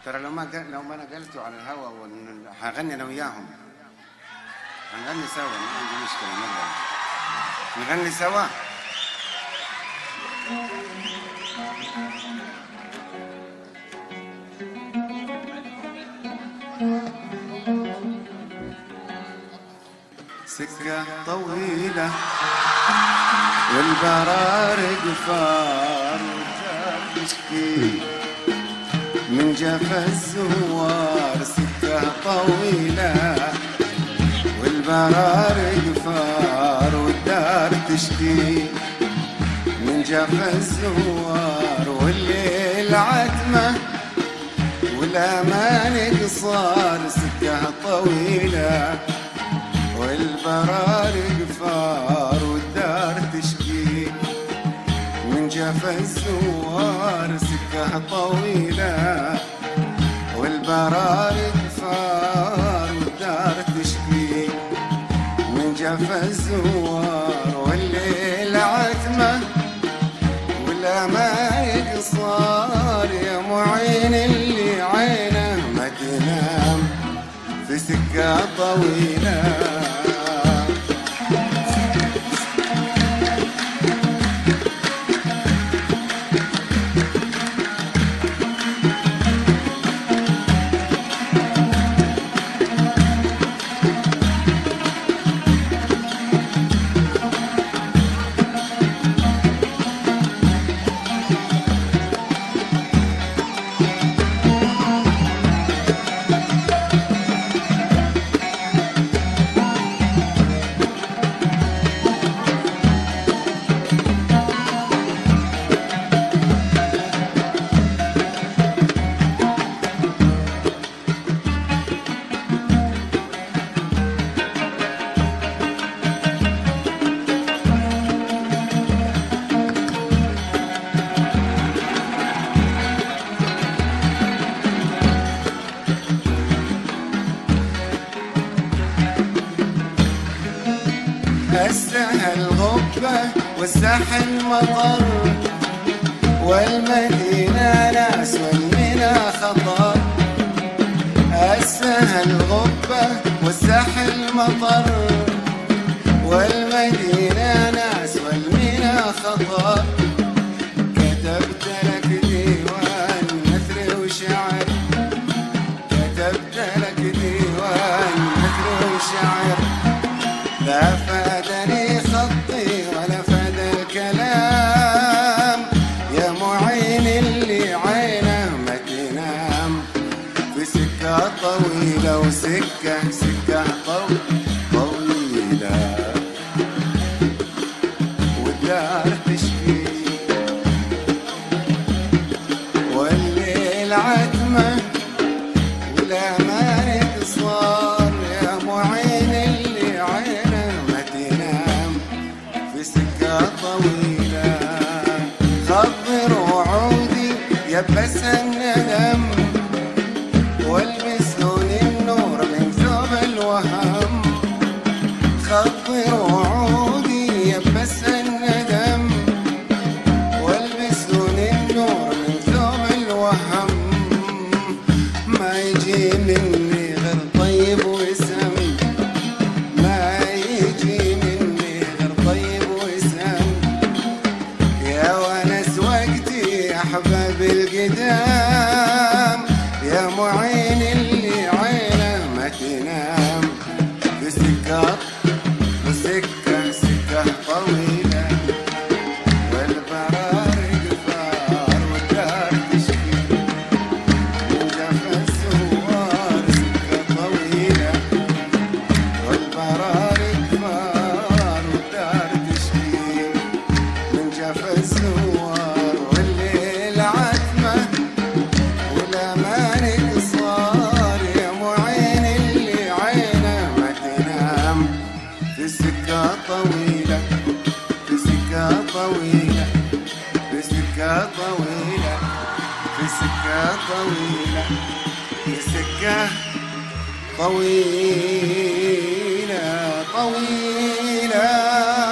ترى لو ما نقلتوا على الهواء هغني انا وياهم، هنغني سوا، ما عندي مشكله مرة نغني سوا. سكة طويلة والبرارق فار تشكي من جفا الزوار. سكة طويلة والبرارق فار والدار تشكي من جفا الزوار. والليل عتمة والأمان قصار. سكة طويلة والبرارق فار والدار تشكي من جفا الزوار. سكة طويلة والبرارق فار والدار تشكي من جفا الزوار. والليل عتمة والأمان قصار. يا معين اللي عينه ما تنام في سكة طويلة. السهل غبة والساحل مطر والمدينة ناس والمنى خطر. السهل غبة والساحل مطر والمدينة ناس والمنى خطر. كتبت لك ديوان نثر وشعر. كتبت لك ديوان نثر وشعر. لا فادني خطي ولا فاد الكلام. يا معين اللي عينه ما تنام في سكة طويلة. وسكة سكة طويلة والدار تشكي والليل عتمة والأمان قصار. يا معين اللي عينه ما تنام في سكة طويلة. خضر وعودي يبسها الندم والبسون النور من ثوب الوهم. خضر وعودي يبسها الندم والبسون النور من ثوب الوهم. ما يجي مني غير طيب وسم. ما يجي مني غير طيب وسم. يا ونس وقتي أحباب القدام. يا معين اللي عينه ما تنام في سكة طويلة والبرارق فار والدار تشكي من جفا الزوار. سكة طويلة والبرارق فار والدار تشكي من جفا الزوار. والليل عتمة والأمان قصار. يا معين اللي عينه ما تنام في سكة طويلة. في سكة طويلة. في سكة طويلة. في سكة طويلة. في سكة طويلة طويلة.